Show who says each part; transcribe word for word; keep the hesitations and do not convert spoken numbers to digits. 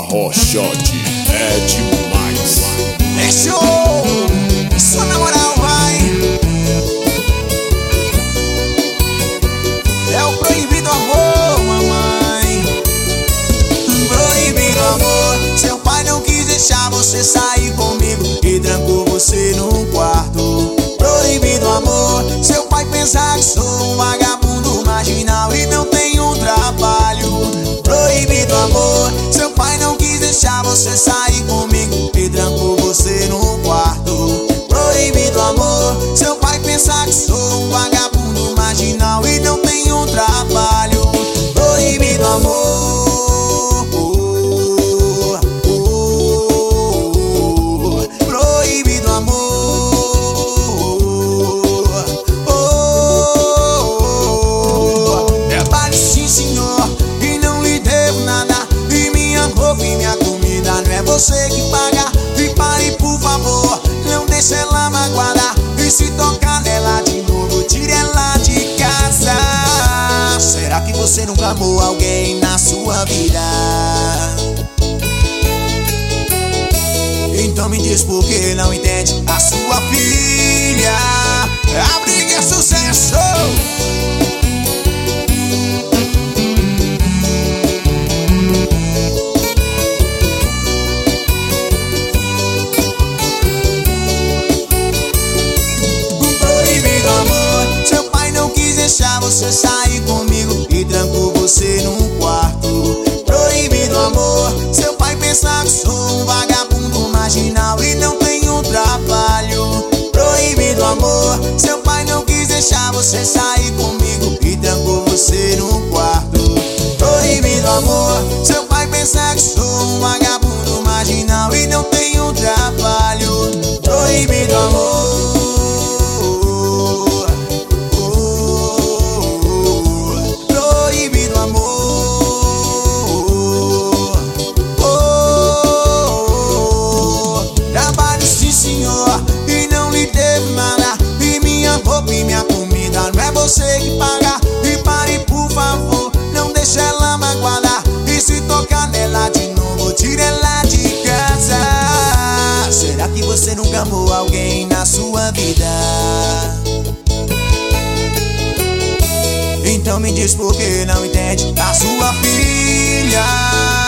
Speaker 1: Arrochote é demais.
Speaker 2: É show! Só na moral, vai! É o proibido amor, mamãe. Proibido amor. Seu pai não quis deixar você sair comigo e trancou você num quarto. Proibido amor. Seu pai pensa que sou um vagabundo marginal e não tenho um trabalho. Proibido amor. Seu pai não quis deixar você sair comigo e trancou você num quarto. Proibido amor. Seu pai pensa que sou um vagabundo marginal e não tenho um trabalho. Proibido amor. Proibido amor. Trabalho sim, senhor, e não lhe devo nada. E minha roupa e minha comida não é você que paga. E pare, por favor, não deixe ela magoada. E se tocar nela de novo, tire ela de casa. Será que você nunca amou alguém na sua vida? Então me diz por que não entende a sua filha. A briga é sucesso. Proibido amor. Seu pai não quis deixar você sair comigo e trancou você num quarto. Proibido amor. Seu pai pensa que sou um vagabundo marginal e não tenho trabalho. Proibido amor. Seu pai não quis deixar você sair comigo e trancou você num quarto. Proibido amor. Seu pai pensa que sou um vagabundo marginal e não tenho trabalho. Proibido amor. Proibido amor. Trabalho sim, senhor, e não lhe devo nada. E minha roupa e minha comida não é você que paga. E pare, por favor, não deixe ela magoada. E se tocar nela de novo, tire ela de casa. Será que você nunca amou alguém na sua vida? Então me diz por que não entende a sua filha.